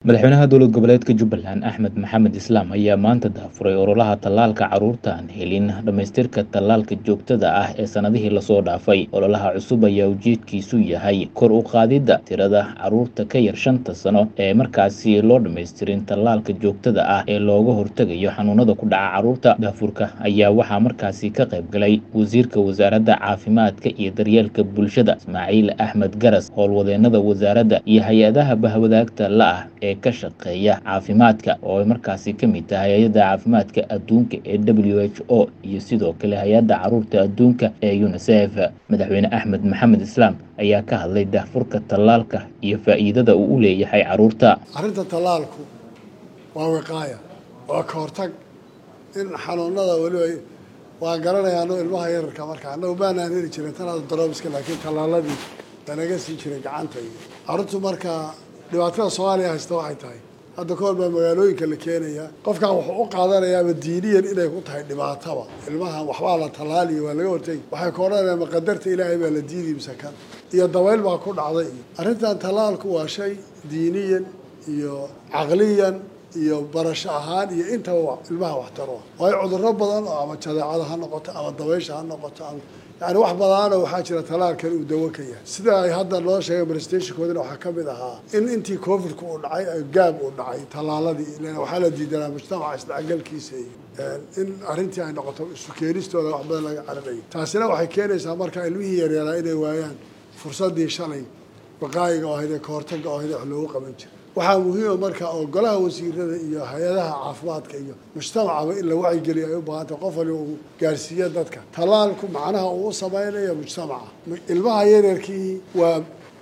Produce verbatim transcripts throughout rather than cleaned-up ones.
Madaxweynaha dowlad goboleedka Jubbaland Axmed Maxamed Islaam ayaa maanta daahfuray ololaha tallaalka carruurta aan helin dhamaystirka tallaalka joogtada ah ee sanadihii lasoo dhaafay. Ololaha cusub ayaa ujeedkiisu yahay kor u qaadidda tirada carruurta ka yar shanta sano ee markaasi loo dhammaystirin tallaalka joogtada ah ee looga hortagayo xanuunada ku dhaca carruurta. Daahfurka ayaa waxaa markaasi ka qayb galay wasiirka wasaaradda caafimaadka iyo daryeelka bulshada Ismaaciil Axmed Garas, howlwadeennada wasaaradda iyo hay-adaha bahwadaagta la ah ee ka shaqeeya caafimaadka oo ay markaasi ka mid tahay hay'adda caafimaadka adduunka ee W H O iyo sidoo kale hay'adda carruurta adduunka ee UNICEF. Madaxweyne Axmed Maxamed Islaam ayaa ka hadlay daahfurka tallaalka iyo faa'iidada uu u leeyahay carruurta. Arrinta tallaalku waa wiqaaya, waa ka hortag in xanuunada waliba waa garanayaano ilmaha yararka markaa annagu baanaan heli jirin tanada daroobiska, laakiin tallaaladii danaga sii jiray gacanta iyo carruurtu markaa dhibaatada Soomaaliya haysta waxay tahay hadda ka hor baa magaalooyinka la keenayaa qofkan wuxuu u qaadanayaa diiniyan inay ku tahay dhibaataba ilmahan waxbaa la tallaaliyo waa laga hortagi waxay ka odhanayaan maqadarta ilaahay baa la diidi misakan iyo dabayl baa ku dhacday. Arrintan tallaalku waa shay diiniyan iyo caqliyan iyo barasho ahaan iyo intaba ilmaha waxtaro waayo cudurro badan oo ama jadeecada ha noqoto ama dabaysha ha noqoto ama يعني wax badan oo waxaa jira talaalkan uu dawo ka yahay sida ay hadda loo sheegay presentation-koodana waxaa ka mid ahaa in intii covid-ku uu dhacay gaab uu dhacay talaaladii ilaa waxaa la diidanaa mujtamaca isdhexgalkiisa in arrintii ay noqoto isu keenistooda wax badan laga cararayo. Taasina waxay keenaysaa marka ilmihii yaryaaraa inay waayaan fursaddii shalay waqaayiga oo ahayd ka hortagga oo ahayd wax loogu qaban jiray. waxaa muhiim marka oo golaha wasiirada iyo hay'adaha caafimaadka iyo mujtamacaba in la wacyigeliyo ay u baahan tahay qof waliba uu gaarsiiyo dadka tallaalku macnaha uu u samaynayo mujtamaca. Ilmaha yaryarkii waa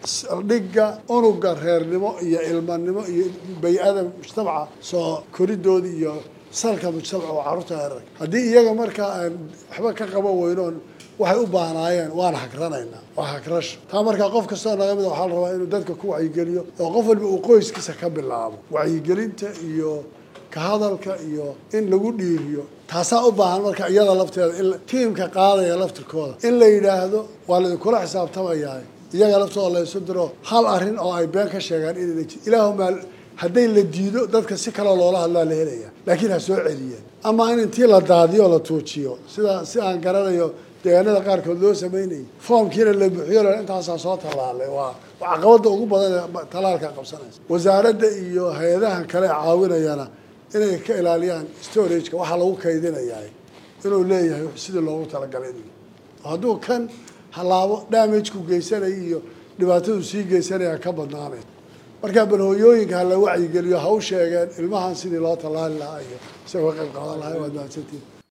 dhiga unuga reernimo iyo ilmanimo iyo bay-ada mujtamaca soo koridooda iyo salka mujtamaca oo carruurta yaryar haddii iyaga markaa aan waxba ka qaban weynoon waxay u baahnaayeen waan hagranaynaa waa hagrasho taa markaa qof kastoo naga mid waxaa la rabaa inuu dadka ku wacyigeliyo oo qof walba uu qoyskiisa ka bilaabo wacyigelinta iyo ka hadalka iyo in lagu dhiiriyo taasaa u baahan marka iyada lafteeda in tiimka qaadaya laftirkooda in la yidhaahdo waa laidinkula xisaabtamayaa iyaga laftooda la isu diro hal arrin oo ay been ka sheegaan inayna jir ilaahuma hadday la diido dadka si kaloo loola hadlaa la helaya laakiin ha soo celiyeen ama in intii la daadiyo la tuujiyo sida si aan garanayo deegaanada qaarkood loo sameynayay foomkiina la buuxiyo intaasaa soo tallaalay waa caqabadda ugu badan ee tallaalka qabsanaysa. Wasaaradda iyo hay-adahan kale caawinayana inay ka ilaaliyaan storage-ka waxaa lagu kaydinayaa inuu leeyahay sidii loogu talagalay hadduu kan halaabo damage-ku geysanaya iyo dhibaatadu sii geysanaya ka badnaanay markaa bal hooyooyinka ha la wacyigeliyo ha u sheegeen ilmahan sidii loo tallaali lahaa iyo isagoo qayb qaadan lahaa waad mahadsantihiin.